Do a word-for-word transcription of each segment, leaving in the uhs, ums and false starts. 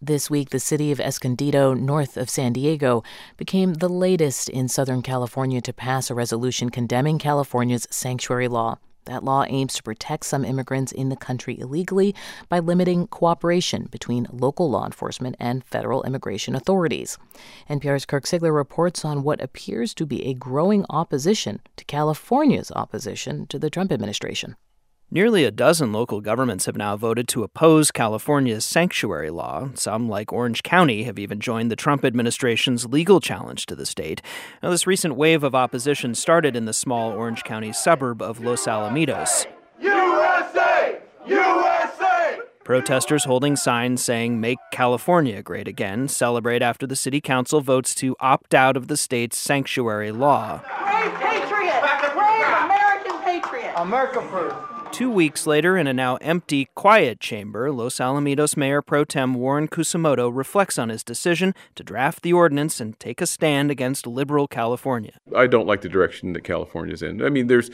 This week, the city of Escondido, north of San Diego, became the latest in Southern California to pass a resolution condemning California's sanctuary law. That law aims to protect some immigrants in the country illegally by limiting cooperation between local law enforcement and federal immigration authorities. N P R's Kirk Sigler reports on what appears to be a growing opposition to California's opposition to the Trump administration. Nearly a dozen local governments have now voted to oppose California's sanctuary law. Some, like Orange County, have even joined the Trump administration's legal challenge to the state. Now, this recent wave of opposition started in the small Orange County suburb of Los Alamitos. U S A! U S A! Protesters holding signs saying, "Make California Great Again," celebrate after the city council votes to opt out of the state's sanctuary law. Brave patriot! Brave American patriot! America first! Two weeks later, in a now empty, quiet chamber, Los Alamitos Mayor Pro Tem Warren Cusamoto reflects on his decision to draft the ordinance and take a stand against liberal California. I don't like the direction that California's in. I mean, there's,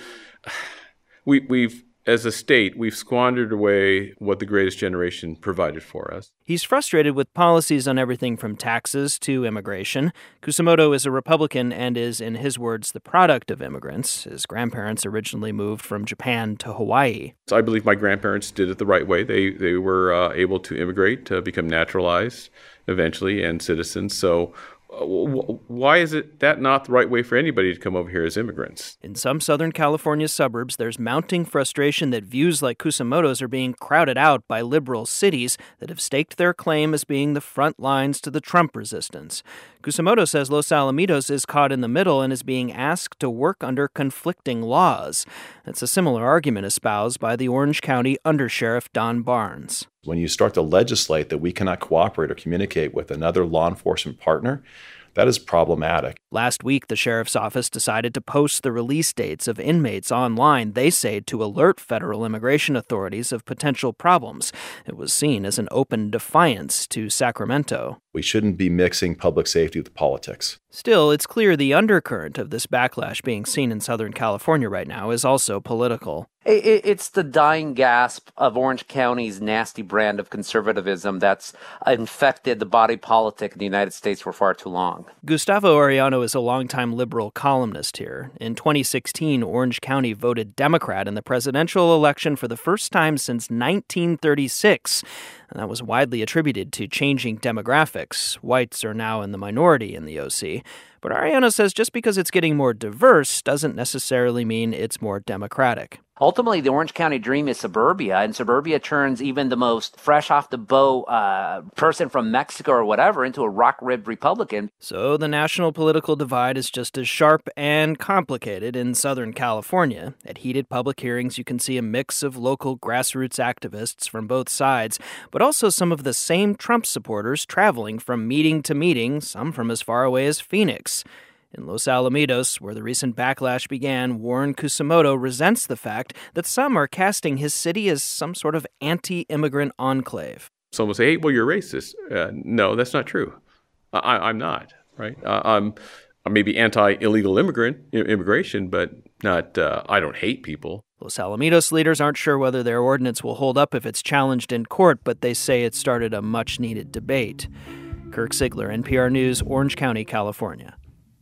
we, we've, as a state, we've squandered away what the greatest generation provided for us. He's frustrated with policies on everything from taxes to immigration. Cusamoto is a Republican and is, in his words, the product of immigrants. His grandparents originally moved from Japan to Hawaii. So I believe my grandparents did it the right way. They they were uh, able to immigrate, to become naturalized eventually, and citizens. So uh, w- why is it that not the right way for anybody to come over here as immigrants? In some Southern California suburbs, there's mounting frustration that views like Cusamoto's are being crowded out by liberal cities that have staked their claim as being the front lines to the Trump resistance. Cusamoto says Los Alamitos is caught in the middle and is being asked to work under conflicting laws. That's a similar argument espoused by the Orange County Undersheriff Don Barnes. When you start to legislate that we cannot cooperate or communicate with another law enforcement partner, that is problematic. Last week, the sheriff's office decided to post the release dates of inmates online, they say, to alert federal immigration authorities of potential problems. It was seen as an open defiance to Sacramento. We shouldn't be mixing public safety with politics. Still, it's clear the undercurrent of this backlash being seen in Southern California right now is also political. It's the dying gasp of Orange County's nasty brand of conservatism that's infected the body politic in the United States for far too long. Gustavo Arellano is a longtime liberal columnist here. In twenty sixteen, Orange County voted Democrat in the presidential election for the first time since nineteen thirty-six. And that was widely attributed to changing demographics. Whites are now in the minority in the O C. But Arellano says just because it's getting more diverse doesn't necessarily mean it's more democratic. Ultimately, the Orange County dream is suburbia, and suburbia turns even the most fresh-off-the-boat uh, person from Mexico or whatever into a rock-ribbed Republican. So the national political divide is just as sharp and complicated in Southern California. At heated public hearings, you can see a mix of local grassroots activists from both sides, but also some of the same Trump supporters traveling from meeting to meeting, some from as far away as Phoenix. In Los Alamitos, where the recent backlash began, Warren Cusamoto resents the fact that some are casting his city as some sort of anti-immigrant enclave. Someone will say, hey, well, you're racist. Uh, no, that's not true. I, I'm not, right? Uh, I'm, I'm maybe anti-illegal immigrant immigration, but not. Uh, I don't hate people. Los Alamitos leaders aren't sure whether their ordinance will hold up if it's challenged in court, but they say it started a much-needed debate. Kirk Sigler, N P R News, Orange County, California.